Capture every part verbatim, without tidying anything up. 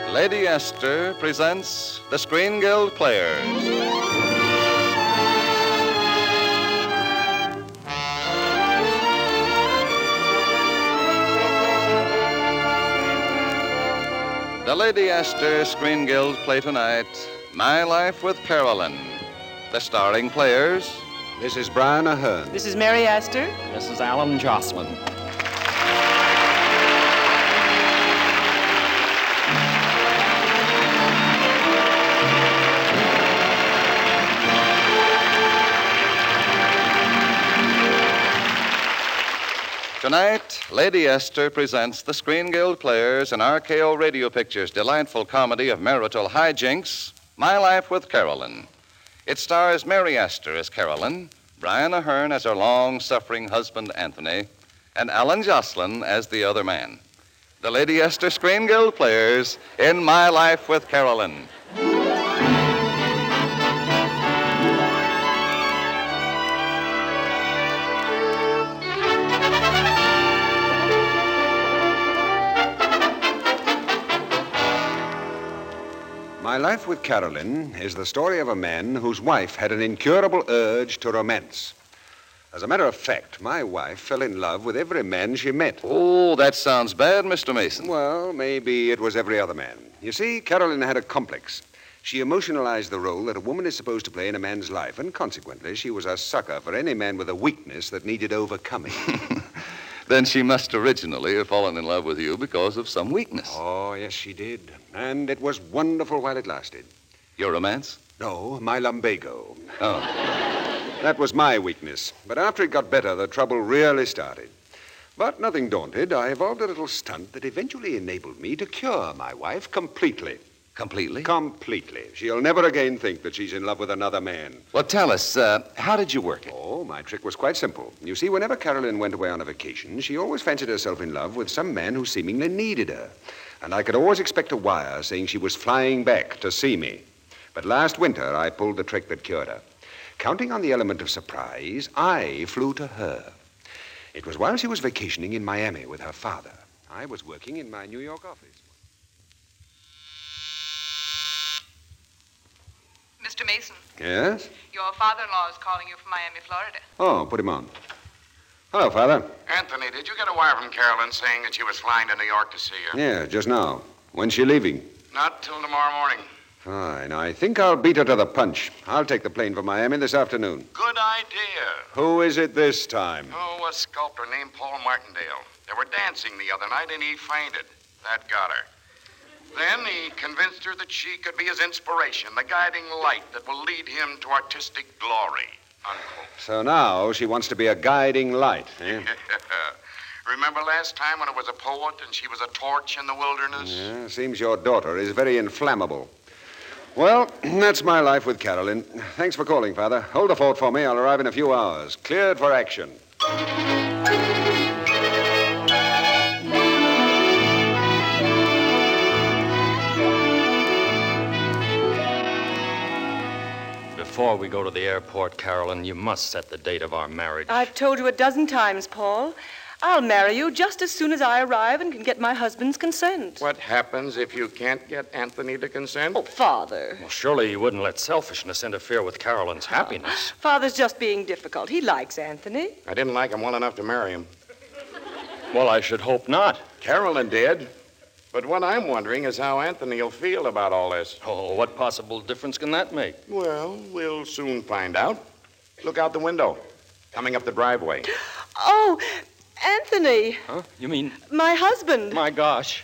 Lady Esther presents the Screen Guild Players. The Lady Esther Screen Guild play tonight, My Life with Carolyn. The starring players... This is Brian Ahern. This is Mary Astor. This is Alan Jocelyn. Tonight, Lady Esther presents the Screen Guild Players and R K O Radio Pictures' delightful comedy of marital hijinks, My Life with Carolyn. It stars Mary Astor as Carolyn, Brian Ahern as her long-suffering husband, Anthony, and Alan Jocelyn as the other man. The Lady Esther Screen Guild Players in My Life with Carolyn. My Life with Carolyn is the story of a man whose wife had an incurable urge to romance. As a matter of fact, my wife fell in love with every man she met. Oh, that sounds bad, Mister Mason. Well, maybe it was every other man. You see, Carolyn had a complex. She emotionalized the role that a woman is supposed to play in a man's life, and consequently, she was a sucker for any man with a weakness that needed overcoming. Then she must originally have fallen in love with you because of some weakness. Oh, yes, she did. And it was wonderful while it lasted. Your romance? No, my lumbago. Oh. That was my weakness. But after it got better, the trouble really started. But nothing daunted, I evolved a little stunt that eventually enabled me to cure my wife completely. Completely? Completely. She'll never again think that she's in love with another man. Well, tell us, uh, how did you work it? Oh, my trick was quite simple. You see, whenever Carolyn went away on a vacation, she always fancied herself in love with some man who seemingly needed her. And I could always expect a wire saying she was flying back to see me. But last winter, I pulled the trick that cured her. Counting on the element of surprise, I flew to her. It was while she was vacationing in Miami with her father. I was working in my New York office. Mister Mason. Yes? Your father-in-law is calling you from Miami, Florida. Oh, put him on. Hello, Father. Anthony, did you get a wire from Carolyn saying that she was flying to New York to see you? Yeah, just now. When's she leaving? Not till tomorrow morning. Fine. I think I'll beat her to the punch. I'll take the plane for Miami this afternoon. Good idea. Who is it this time? Oh, a sculptor named Paul Martindale. They were dancing the other night, and he fainted. That got her. Then he convinced her that she could be his inspiration, the guiding light that will lead him to artistic glory. Unquote. So now she wants to be a guiding light, eh? Remember last time when it was a poet and she was a torch in the wilderness? Yeah, seems your daughter is very inflammable. Well, that's my life with Carolyn. Thanks for calling, Father. Hold the fort for me. I'll arrive in a few hours. Cleared for action. Before we go to the airport, Carolyn, you must set the date of our marriage. I've told you a dozen times, Paul. I'll marry you just as soon as I arrive and can get my husband's consent. What happens if you can't get Anthony to consent? Oh, Father. Well, surely you wouldn't let selfishness interfere with Carolyn's happiness. Father's just being difficult. He likes Anthony. I didn't like him well enough to marry him. Well, I should hope not. Carolyn did. But what I'm wondering is how Anthony will feel about all this. Oh, what possible difference can that make? Well, we'll soon find out. Look out the window. Coming up the driveway. Oh, Anthony. Huh? You mean... My husband. My gosh.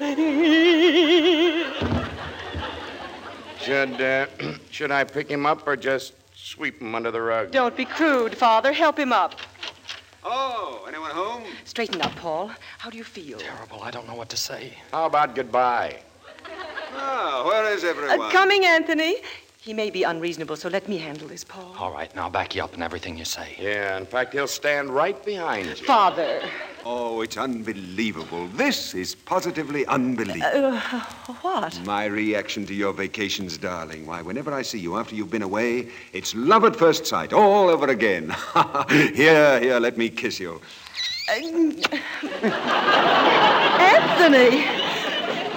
Should, uh, should I pick him up or just sweep him under the rug? Don't be crude, Father. Help him up. Oh, anyone home? Straighten up, Paul. How do you feel? Terrible. I don't know what to say. How about goodbye? Ah, where is everyone? Uh, coming, Anthony. He may be unreasonable, so let me handle this, Paul. All right, now back you up in everything you say. Yeah, in fact, he'll stand right behind you. Father. Oh, it's unbelievable. This is positively unbelievable. Uh, what? My reaction to your vacations, darling. Why, whenever I see you after you've been away, it's love at first sight, all over again. Here, here, let me kiss you. Uh, Anthony!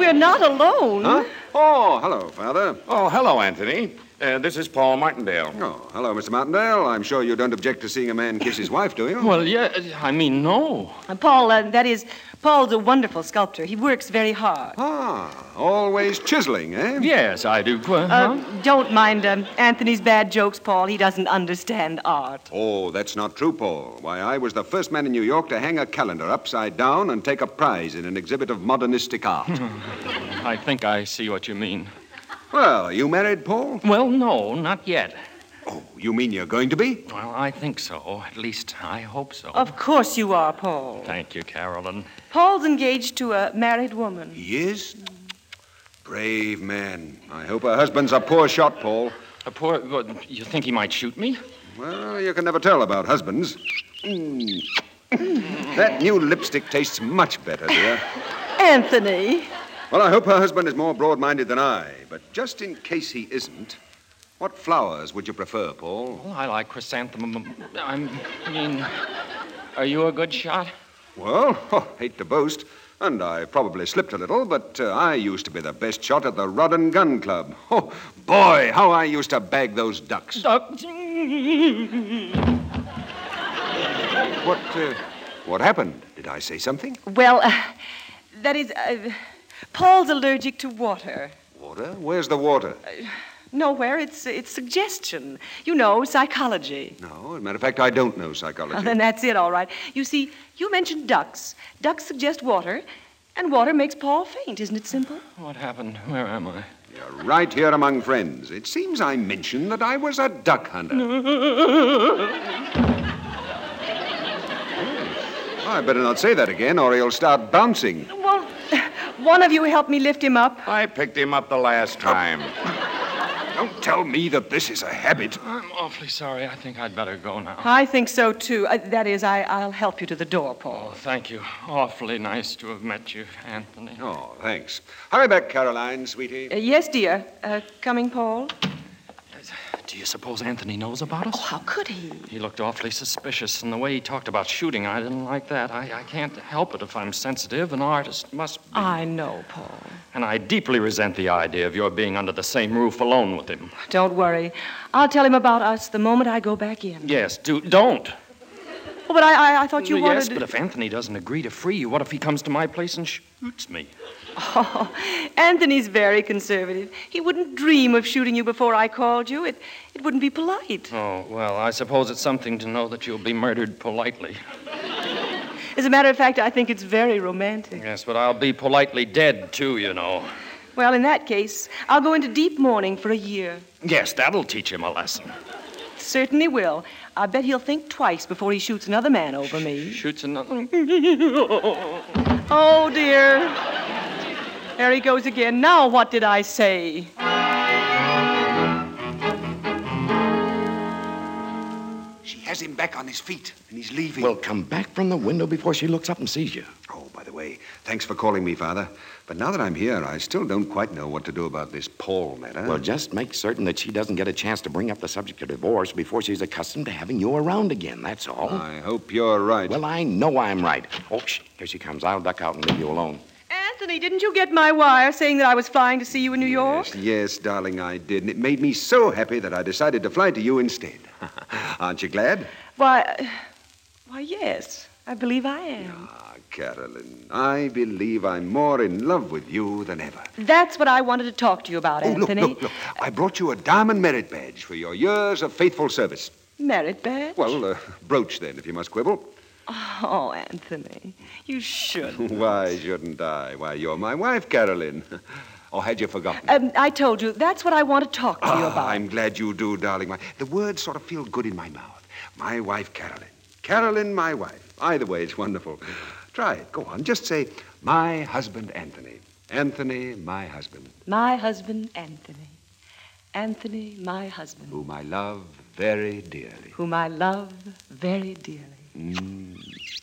we're not alone. Huh? Oh, hello, Father. Oh, hello, Anthony. Uh, this is Paul Martindale. Oh, hello, Mister Martindale. I'm sure you don't object to seeing a man kiss his wife, do you? Well, yeah, I mean, no. Uh, Paul, uh, that is, Paul's a wonderful sculptor. He works very hard. Ah, always chiseling, eh? Yes, I do. Uh, Uh, huh? don't mind um, Anthony's bad jokes, Paul. He doesn't understand art. Oh, that's not true, Paul. Why, I was the first man in New York to hang a calendar upside down and take a prize in an exhibit of modernistic art. I think I see what you mean. Well, are you married, Paul? Well, no, not yet. Oh, you mean you're going to be? Well, I think so. At least, I hope so. Of course you are, Paul. Thank you, Carolyn. Paul's engaged to a married woman. He is? Brave man. I hope her husband's a poor shot, Paul. A poor... What, you think he might shoot me? Well, you can never tell about husbands. Mm. That new lipstick tastes much better, dear. Anthony. Well, I hope her husband is more broad-minded than I, but just in case he isn't, what flowers would you prefer, Paul? Well, I like chrysanthemum. I'm, I mean, are you a good shot? Well, oh, hate to boast, and I probably slipped a little, but uh, I used to be the best shot at the Rod and Gun Club. Oh, boy, how I used to bag those ducks. Ducks. What, uh, what happened? Did I say something? Well, uh, that is, uh, Paul's allergic to water. Water? Where's the water? Nowhere. It's it's suggestion. You know, psychology. No, as a matter of fact, I don't know psychology. Oh, then that's it, all right. You see, you mentioned ducks. Ducks suggest water, and water makes Paul faint. Isn't it simple? What happened? Where am I? You're right here among friends. It seems I mentioned that I was a duck hunter. I better not say that again, or he'll start bouncing. Well, one of you help me lift him up. I picked him up the last time. Don't tell me that this is a habit. I'm awfully sorry. I think I'd better go now. I think so, too. Uh, that is, I, I'll help you to the door, Paul. Oh, thank you. Awfully nice to have met you, Anthony. Oh, thanks. Hurry back, Caroline, sweetie. Uh, yes, dear. Uh, coming, Paul? Do you suppose Anthony knows about us? Oh, how could he? He looked awfully suspicious, and the way he talked about shooting, I didn't like that. I, I can't help it if I'm sensitive. An artist must be. I know, Paul. And I deeply resent the idea of your being under the same roof alone with him. Don't worry. I'll tell him about us the moment I go back in. Yes, do, don't. Oh, but I, I, I thought you yes, wanted... Yes, but if Anthony doesn't agree to free you, what if he comes to my place and shoots me? Oh, Anthony's very conservative. He wouldn't dream of shooting you before I called you. It, it wouldn't be polite. Oh, well, I suppose it's something to know that you'll be murdered politely. As a matter of fact, I think it's very romantic. Yes, but I'll be politely dead, too, you know. Well, in that case, I'll go into deep mourning for a year. Yes, that'll teach him a lesson. Certainly will. I bet he'll think twice before he shoots another man over me. Shoots another... Oh, dear. There he goes again. Now what did I say? She has him back on his feet, and he's leaving. Well, come back from the window before she looks up and sees you. Oh, by the way, thanks for calling me, Father. But now that I'm here, I still don't quite know what to do about this Paul matter. Well, just make certain that she doesn't get a chance to bring up the subject of divorce before she's accustomed to having you around again, that's all. I hope you're right. Well, I know I'm right. Oh, shh, here she comes. I'll duck out and leave you alone. Anthony, didn't you get my wire saying that I was flying to see you in New York? Yes, yes, darling, I did. And it made me so happy that I decided to fly to you instead. Aren't you glad? Why, uh, why, yes. I believe I am. Ah, Carolyn, I believe I'm more in love with you than ever. That's what I wanted to talk to you about, Oh, Anthony. look, look, look. I brought you a diamond merit badge for your years of faithful service. Merit badge? Well, uh, brooch then, if you must quibble. Oh, Anthony, you shouldn't. Why shouldn't I? Why, you're my wife, Carolyn. Or had you forgotten? Um, I told you, that's what I want to talk to you Ah, about. I'm glad you do, darling. My, the words sort of feel good in my mouth. My wife, Carolyn. Carolyn, my wife. Either way, it's wonderful. Try it. Go on. Just say, my husband, Anthony. Anthony, my husband. My husband, Anthony. Anthony, my husband. Whom I love very dearly. Whom I love very dearly. Mm.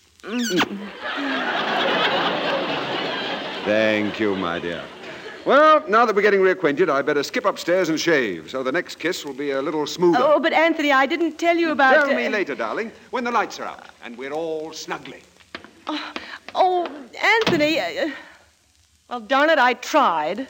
Thank you, my dear. Well, now that we're getting reacquainted, I better skip upstairs and shave, so the next kiss will be a little smoother. Oh, but Anthony, I didn't tell you about... Tell me uh, later, darling, when the lights are out and we're all snugly. Oh, oh Anthony... Uh, Well, darn it, I tried.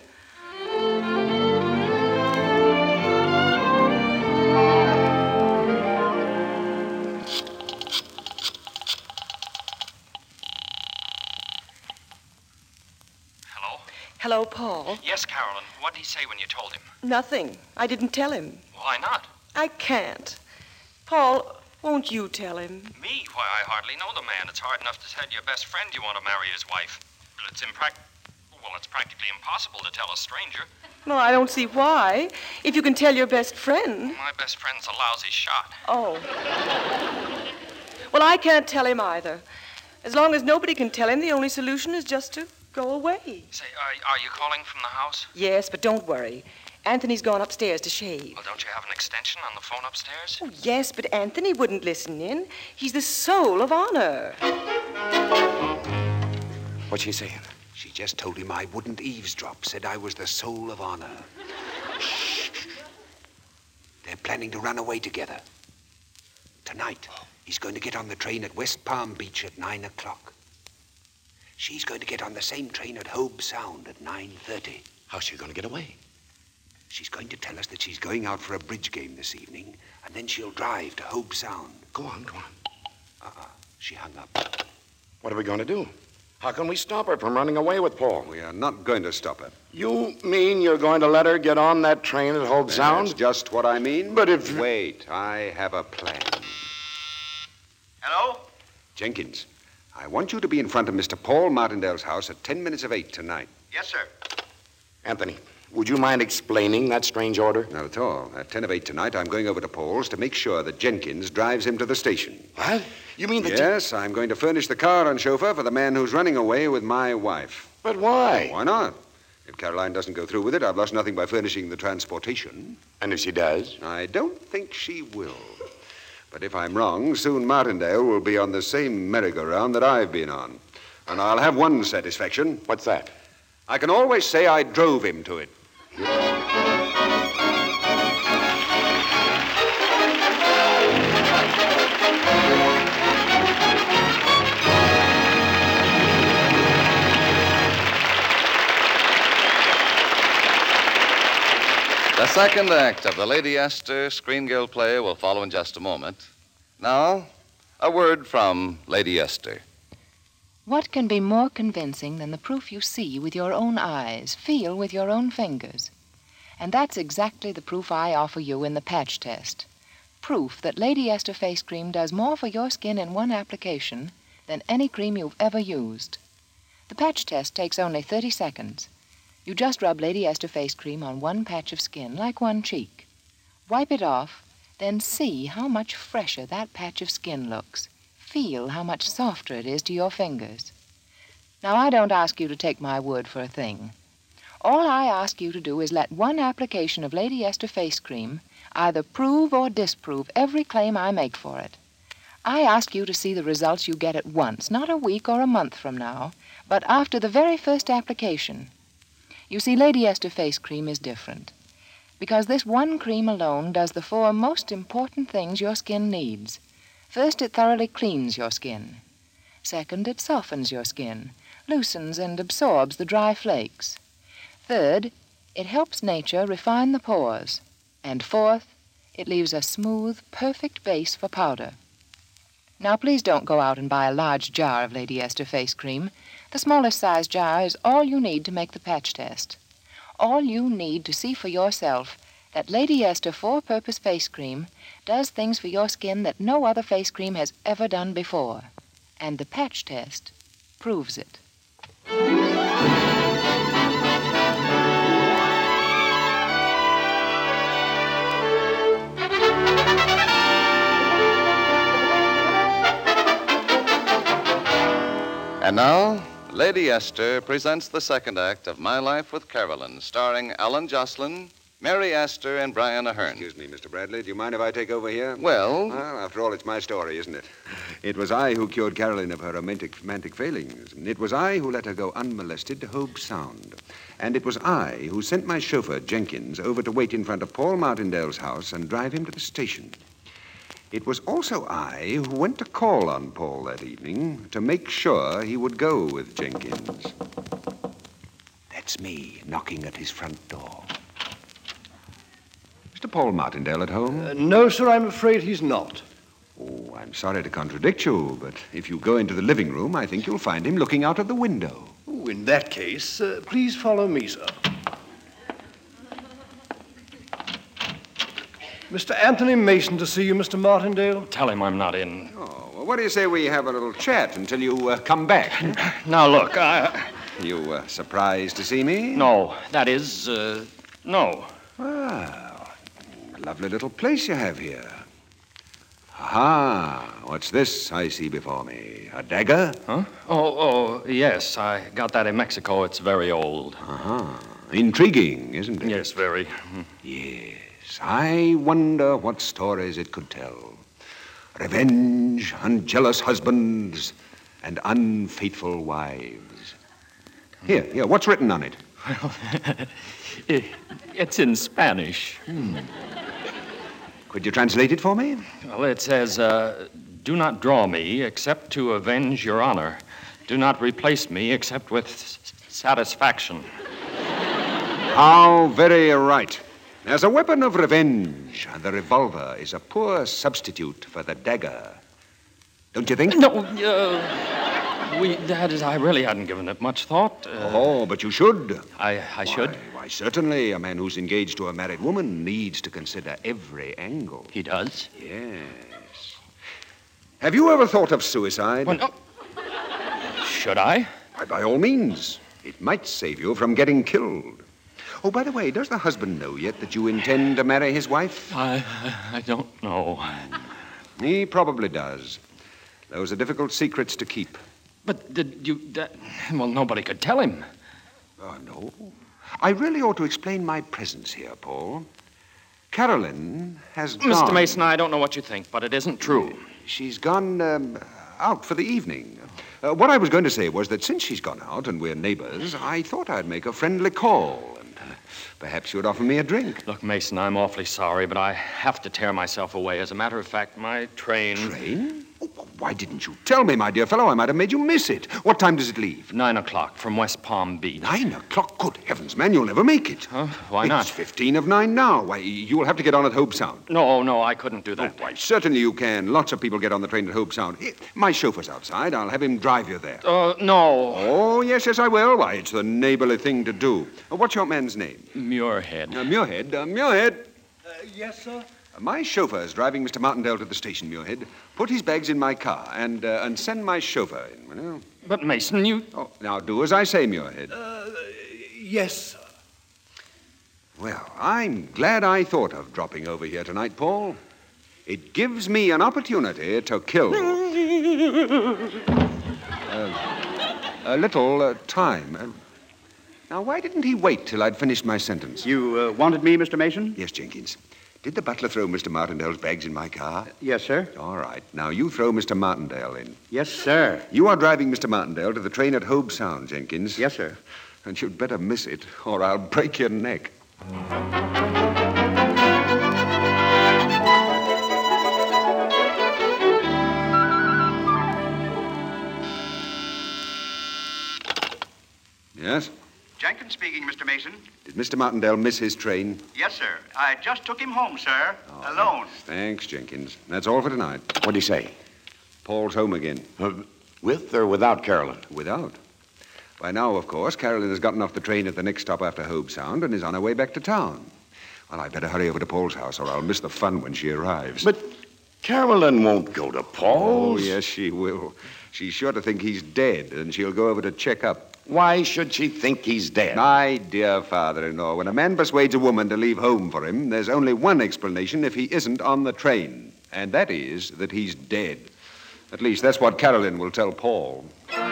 Hello? Hello, Paul. Yes, Carolyn. What did he say when you told him? Nothing. I didn't tell him. Why not? I can't. Paul, won't you tell him? Me? Why, I hardly know the man. It's hard enough to tell your best friend you want to marry his wife. But it's imprac... Well, it's practically impossible to tell a stranger. Well, I don't see why. If you can tell your best friend. My best friend's a lousy shot. Oh. Well, I can't tell him either. As long as nobody can tell him, the only solution is just to go away. Say, are, are you calling from the house? Yes, but don't worry. Anthony's gone upstairs to shave. Well, don't you have an extension on the phone upstairs? Oh, yes, but Anthony wouldn't listen in. He's the soul of honor. What's she saying? She just told him I wouldn't eavesdrop, said I was the soul of honor. Shh. They're planning to run away together. Tonight, he's going to get on the train at West Palm Beach at nine o'clock. She's going to get on the same train at Hobe Sound at nine thirty. How's she going to get away? She's going to tell us that she's going out for a bridge game this evening, and then she'll drive to Hobe Sound. Go on, go on. Uh-uh. She hung up. What are we going to do? How can we stop her from running away with Paul? We are not going to stop her. You mean you're going to let her get on that train at Hobe Sound? That's just what I mean. But if... Wait, I have a plan. Hello? Jenkins, I want you to be in front of Mister Paul Martindale's house at ten minutes of eight tonight. Yes, sir. Anthony, would you mind explaining that strange order? Not at all. At ten of eight tonight, I'm going over to Paul's to make sure that Jenkins drives him to the station. What? You mean that... Yes, I'm going to furnish the car and chauffeur for the man who's running away with my wife. But why? Why not? If Caroline doesn't go through with it, I've lost nothing by furnishing the transportation. And if she does? I don't think she will. But if I'm wrong, soon Martindale will be on the same merry-go-round that I've been on. And I'll have one satisfaction. What's that? I can always say I drove him to it. The second act of the Lady Esther Screen Guild play will follow in just a moment. Now, a word from Lady Esther. What can be more convincing than the proof you see with your own eyes, feel with your own fingers? And that's exactly the proof I offer you in the patch test. Proof that Lady Esther face cream does more for your skin in one application than any cream you've ever used. The patch test takes only thirty seconds. You just rub Lady Esther face cream on one patch of skin, like one cheek. Wipe it off, then see how much fresher that patch of skin looks. Feel how much softer it is to your fingers. Now, I don't ask you to take my word for a thing. All I ask you to do is let one application of Lady Esther face cream either prove or disprove every claim I make for it. I ask you to see the results you get at once, not a week or a month from now, but after the very first application. You see, Lady Esther face cream is different, because this one cream alone does the four most important things your skin needs. First, it thoroughly cleans your skin. Second, it softens your skin, loosens and absorbs the dry flakes. Third, it helps nature refine the pores. And fourth, it leaves a smooth, perfect base for powder. Now, please don't go out and buy a large jar of Lady Esther face cream. The smallest size jar is all you need to make the patch test. All you need to see for yourself that Lady Esther four-purpose face cream does things for your skin that no other face cream has ever done before. And the patch test proves it. And now, Lady Esther presents the second act of My Life with Carolyn, starring Ellen Jocelyn, Mary Astor, and Brian Ahern. Excuse me, Mister Bradley. Do you mind if I take over here? Well... Well, after all, it's my story, isn't it? It was I who cured Caroline of her romantic, romantic failings. It was I who let her go unmolested to Hobe Sound. And it was I who sent my chauffeur, Jenkins, over to wait in front of Paul Martindale's house and drive him to the station. It was also I who went to call on Paul that evening to make sure he would go with Jenkins. That's me knocking at his front door. Mister Paul Martindale at home? Uh, no, sir, I'm afraid he's not. Oh, I'm sorry to contradict you, but if you go into the living room, I think you'll find him looking out of the window. Oh, in that case, uh, please follow me, sir. Mister Anthony Mason to see you, Mister Martindale. Tell him I'm not in. Oh, well, what do you say we have a little chat until you uh, come back? Now, look, I... You uh, surprised to see me? No, that is, uh, no. Well, a lovely little place you have here. Aha, what's this I see before me? A dagger? Huh? Oh, oh, yes, I got that in Mexico. It's very old. Uh-huh. Intriguing, isn't it? Yes, very. Yes. I wonder what stories it could tell. Revenge on jealous husbands and unfaithful wives. Here, here, what's written on it? Well, it's in Spanish. Hmm. Could you translate it for me? Well, it says, uh, do not draw me except to avenge your honor. Do not replace me except with s- satisfaction. How very right. As a weapon of revenge, the revolver is a poor substitute for the dagger. Don't you think? No, uh, we, that is, I really hadn't given it much thought. Uh, Oh, but you should. I, I should. Why, why, certainly. A man who's engaged to a married woman needs to consider every angle. He does? Yes. Have you ever thought of suicide? Well, no. Should I? Why, by all means. It might save you from getting killed. Oh, by the way, does the husband know yet that you intend to marry his wife? I, I don't know. He probably does. Those are difficult secrets to keep. But did you... That, well, nobody could tell him. Oh, no. I really ought to explain my presence here, Paul. Carolyn has gone... Mister Mason, I don't know what you think, but it isn't true. She's gone um, out for the evening. Uh, what I was going to say was that since she's gone out and we're neighbors, I thought I'd make a friendly call. And uh, perhaps you'd offer me a drink. Look, Mason, I'm awfully sorry, but I have to tear myself away. As a matter of fact, my train... Train? Oh, why didn't you tell me, my dear fellow? I might have made you miss it. What time does it leave? Nine o'clock from West Palm Beach. Nine o'clock? Good heavens, man, you'll never make it. Huh? Why not? It's fifteen of nine now. Why, you'll have to get on at Hobe Sound. No, no, I couldn't do that. Oh, why, certainly you can. Lots of people get on the train at Hobe Sound. Eh, My chauffeur's outside. I'll have him drive you there. Uh, no. Oh, yes, yes, I will. Why, it's the neighborly thing to do. Uh, what's your man's name? Muirhead. Uh, Muirhead. Uh, Muirhead. Uh, yes, sir? Uh, my chauffeur's driving Mister Martindale to the station, Muirhead. Put his bags in my car and uh, and send my chauffeur in, will you? But, Mason, you... Oh, now do as I say, Muirhead. Uh, yes, sir. Well, I'm glad I thought of dropping over here tonight, Paul. It gives me an opportunity to kill uh, a little uh, time. Uh, now, why didn't he wait till I'd finished my sentence? You uh, wanted me, Mister Mason? Yes, Jenkins. Did the butler throw Mister Martindale's bags in my car? Yes, sir. All right. Now, you throw Mister Martindale in. Yes, sir. You are driving Mister Martindale to the train at Hobe Sound, Jenkins. Yes, sir. And you'd better miss it, or I'll break your neck. Yes? Jenkins speaking, Mister Mason. Did Mister Martindale miss his train? Yes, sir. I just took him home, sir. Oh, Alone. Thanks, Jenkins. That's all for tonight. What'd he say? Paul's home again. Uh, with or without Carolyn? Without. By now, of course, Carolyn has gotten off the train at the next stop after Hobe Sound and is on her way back to town. Well, I'd better hurry over to Paul's house or I'll miss the fun when she arrives. But Carolyn won't go to Paul's. Oh, yes, she will. She's sure to think he's dead, and she'll go over to check up. Why should she think he's dead? My dear father-in-law, when a man persuades a woman to leave home for him, there's only one explanation if he isn't on the train, and that is that he's dead. At least that's what Carolyn will tell Paul.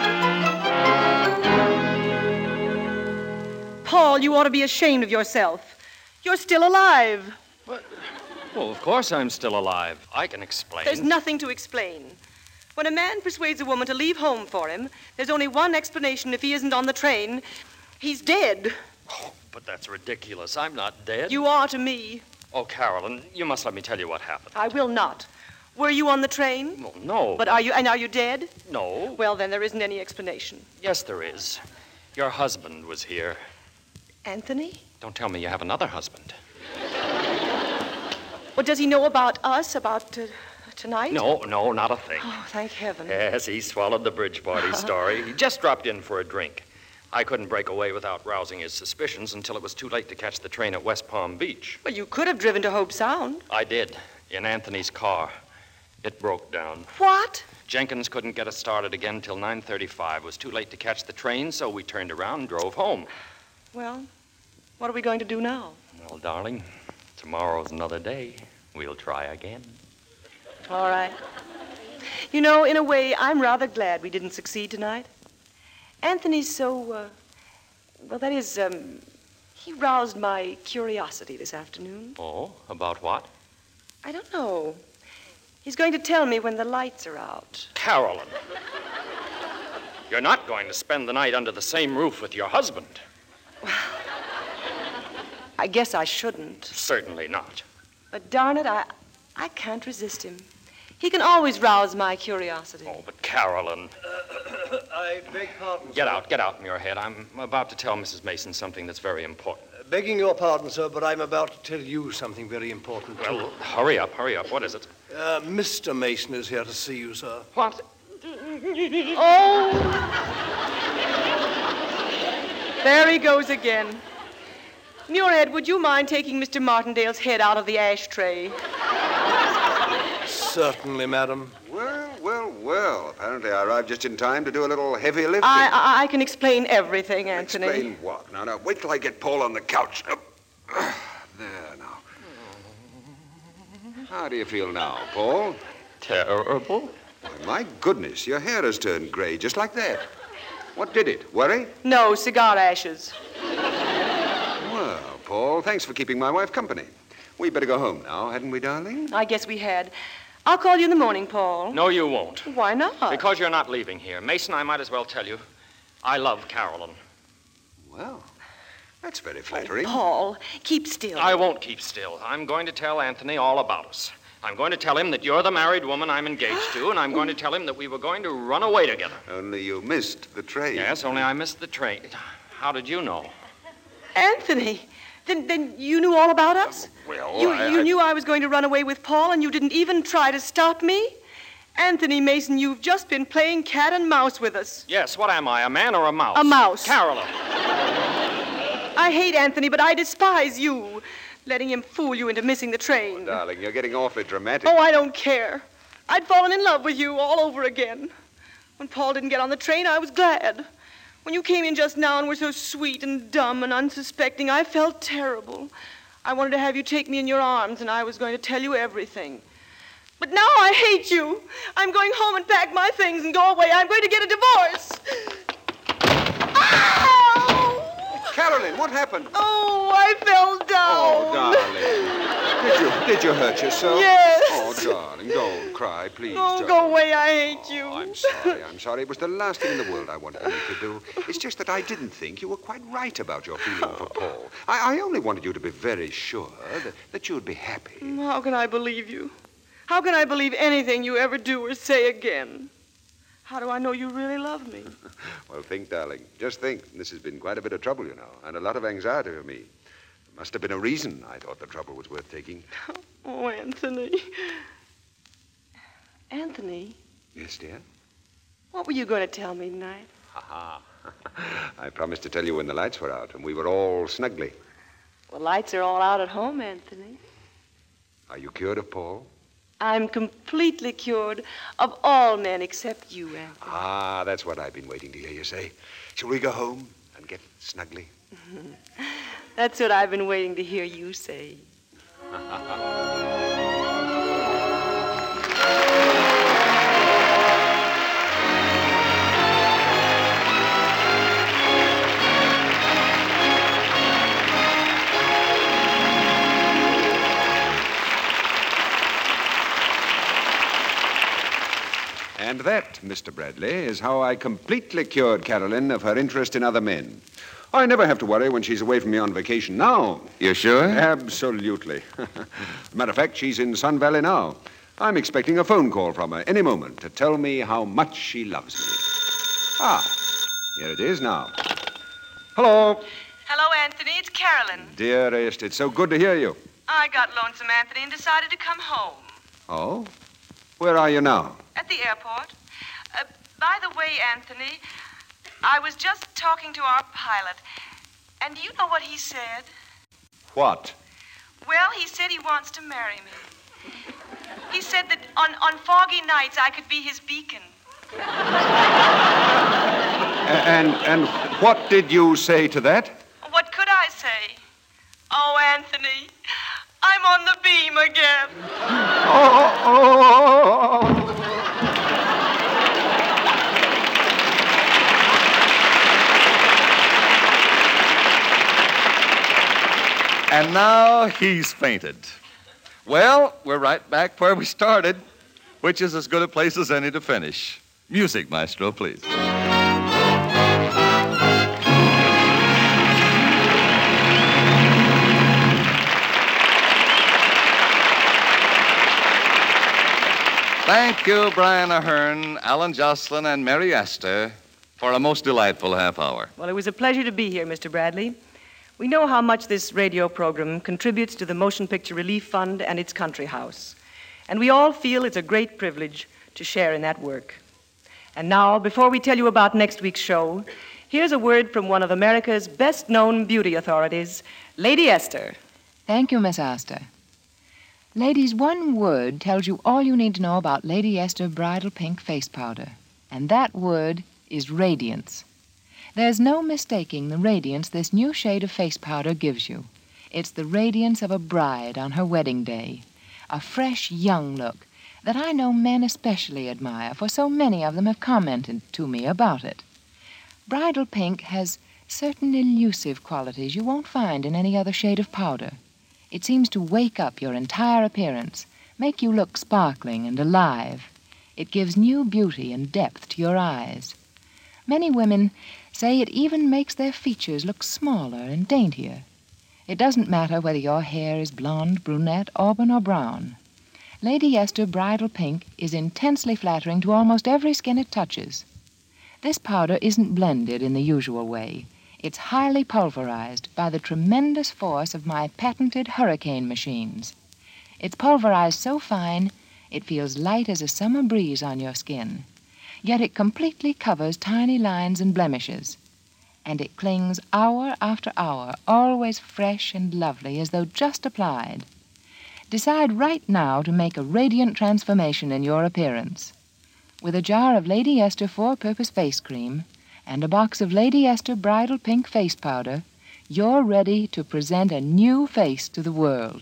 Paul, you ought to be ashamed of yourself. You're still alive. But, well, of course I'm still alive. I can explain. There's nothing to explain. When a man persuades a woman to leave home for him, there's only one explanation if he isn't on the train. He's dead. Oh, but that's ridiculous. I'm not dead. You are to me. Oh, Carolyn, you must let me tell you what happened. I will not. Were you on the train? Well, no. But are you, and are you dead? No. Well, then there isn't any explanation. Yes, there is. Your husband was here. Anthony? Don't tell me you have another husband. Well, does he know about us, about uh, tonight? No, no, not a thing. Oh, thank heaven. Yes, he swallowed the bridge party story. He just dropped in for a drink. I couldn't break away without rousing his suspicions until it was too late to catch the train at West Palm Beach. Well, you could have driven to Hope Sound. I did, in Anthony's car. It broke down. What? Jenkins couldn't get us started again till nine thirty-five. It was too late to catch the train, so we turned around and drove home. Well, what are we going to do now? Well, darling, tomorrow's another day. We'll try again. All right. You know, in a way, I'm rather glad we didn't succeed tonight. Anthony's so, uh, well, that is, um, he roused my curiosity this afternoon. Oh, about what? I don't know. He's going to tell me when the lights are out. Carolyn, you're not going to spend the night under the same roof with your husband. I guess I shouldn't. Certainly not. But darn it, I, I can't resist him. He can always rouse my curiosity. Oh, but Carolyn. Uh, I beg pardon, Get sir. out, get out in your head. I'm about to tell Missus Mason something that's very important. Uh, begging your pardon, sir, but I'm about to tell you something very important, too. Well, hurry up, hurry up. What is it? Uh, Mister Mason is here to see you, sir. What? Oh! There he goes again. Muirhead, would you mind taking Mister Martindale's head out of the ashtray? Certainly, madam. Well, well, well. Apparently I arrived just in time to do a little heavy lifting. I, I, I can explain everything, Anthony. Explain what? Now, now, wait till I get Paul on the couch. Up. There, now. How do you feel now, Paul? Terrible. Why, my goodness, your hair has turned gray just like that. What did it? Worry? No, cigar ashes. Well, Paul, thanks for keeping my wife company. We better go home now, hadn't we, darling? I guess we had. I'll call you in the morning, Paul. No, you won't. Why not? Because you're not leaving here. Mason, I might as well tell you, I love Carolyn. Well, that's very flattering. Paul, keep still. I won't keep still. I'm going to tell Anthony all about us. I'm going to tell him that you're the married woman I'm engaged to, and I'm going to tell him that we were going to run away together. Only you missed the train. Yes, only I missed the train. How did you know? Anthony, then, then you knew all about us? Well, You, I, you I... knew I was going to run away with Paul, and you didn't even try to stop me? Anthony Mason, you've just been playing cat and mouse with us. Yes, what am I, a man or a mouse? A mouse. Carolyn. I hate Anthony, but I despise you, letting him fool you into missing the train. Oh, darling, you're getting awfully dramatic. Oh, I don't care. I'd fallen in love with you all over again. When Paul didn't get on the train, I was glad. When you came in just now and were so sweet and dumb and unsuspecting, I felt terrible. I wanted to have you take me in your arms, and I was going to tell you everything. But now I hate you. I'm going home and pack my things and go away. I'm going to get a divorce. Ow! Carolyn, what happened? Oh, I fell down. Oh, darling. Did you, did you hurt yourself? Yes. Oh, darling, don't cry, please. Oh, darling. go away. I hate you. Oh, I'm sorry, I'm sorry. It was the last thing in the world I wanted you to do. It's just that I didn't think you were quite right about your feeling for Paul. I, I only wanted you to be very sure that, that you'd be happy. How can I believe you? How can I believe anything you ever do or say again? How do I know you really love me? Well, think, darling. Just think. This has been quite a bit of trouble, you know, and a lot of anxiety for me. There must have been a reason I thought the trouble was worth taking. Oh, Anthony. Anthony, Yes, dear? what were you going to tell me tonight? Ha-ha. I promised to tell you when the lights were out and we were all snugly. The lights are all out at home, Anthony. Are you cured of Paul? I'm completely cured of all men except you, Anthony. Ah, that's what I've been waiting to hear you say. Shall we go home and get snugly? That's what I've been waiting to hear you say. And that, Mister Bradley, is how I completely cured Carolyn of her interest in other men. I never have to worry when she's away from me on vacation now. You sure? Absolutely. Matter of fact, she's in Sun Valley now. I'm expecting a phone call from her any moment to tell me how much she loves me. Ah, here it is now. Hello. Hello, Anthony. It's Carolyn. Dearest, it's so good to hear you. I got lonesome, Anthony, and decided to come home. Oh? Where are you now? At the airport. Uh, by the way, Anthony, I was just talking to our pilot, and do you know what he said? What? Well, he said he wants to marry me. He said that on, on foggy nights I could be his beacon. And and what did you say to that? What could I say? Oh, Anthony, I'm on the beam again. Oh, oh, oh. And now he's fainted. Well, we're right back where we started, which is as good a place as any to finish. Music, maestro, please. Thank you, Brian Ahern, Alan Jocelyn, and Mary Astor, for a most delightful half hour. Well, it was a pleasure to be here, Mister Bradley. We know how much this radio program contributes to the Motion Picture Relief Fund and its country house. And we all feel it's a great privilege to share in that work. And now, before we tell you about next week's show, here's a word from one of America's best-known beauty authorities, Lady Esther. Thank you, Miss Astor. Ladies, one word tells you all you need to know about Lady Esther Bridal Pink Face Powder. And that word is radiance. There's no mistaking the radiance this new shade of face powder gives you. It's the radiance of a bride on her wedding day. A fresh, young look that I know men especially admire, for so many of them have commented to me about it. Bridal Pink has certain elusive qualities you won't find in any other shade of powder. It seems to wake up your entire appearance, make you look sparkling and alive. It gives new beauty and depth to your eyes. Many women say it even makes their features look smaller and daintier. It doesn't matter whether your hair is blonde, brunette, auburn, or brown. Lady Esther Bridal Pink is intensely flattering to almost every skin it touches. This powder isn't blended in the usual way. It's highly pulverized by the tremendous force of my patented hurricane machines. It's pulverized so fine, it feels light as a summer breeze on your skin. Yet it completely covers tiny lines and blemishes. And it clings hour after hour, always fresh and lovely, as though just applied. Decide right now to make a radiant transformation in your appearance. With a jar of Lady Esther four-purpose face cream and a box of Lady Esther Bridal Pink face powder, you're ready to present a new face to the world.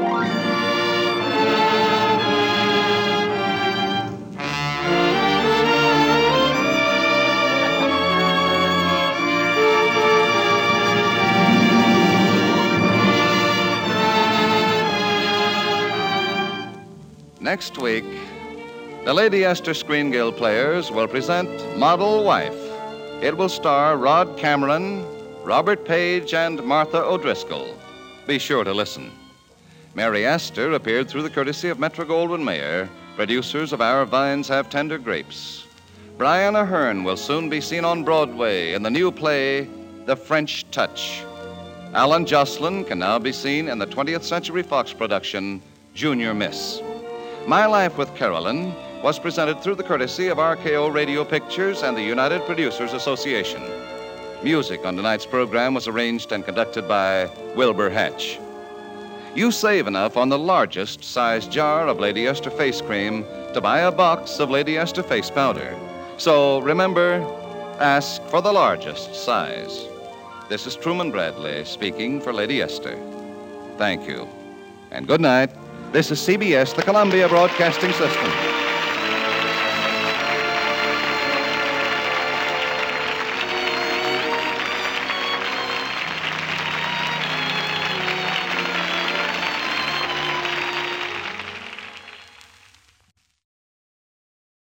Next week, the Lady Esther Screen Guild Players will present Model Wife. It will star Rod Cameron, Robert Page, and Martha O'Driscoll. Be sure to listen. Mary Astor appeared through the courtesy of Metro-Goldwyn-Mayer, producers of Our Vines Have Tender Grapes. Brian Ahern will soon be seen on Broadway in the new play, The French Touch. Alan Jocelyn can now be seen in the twentieth Century Fox production, Junior Miss. My Life with Carolyn was presented through the courtesy of R K O Radio Pictures and the United Producers Association. Music on tonight's program was arranged and conducted by Wilbur Hatch. You save enough on the largest size jar of Lady Esther face cream to buy a box of Lady Esther face powder. So remember, ask for the largest size. This is Truman Bradley speaking for Lady Esther. Thank you, and good night. This is C B S, the Columbia Broadcasting System.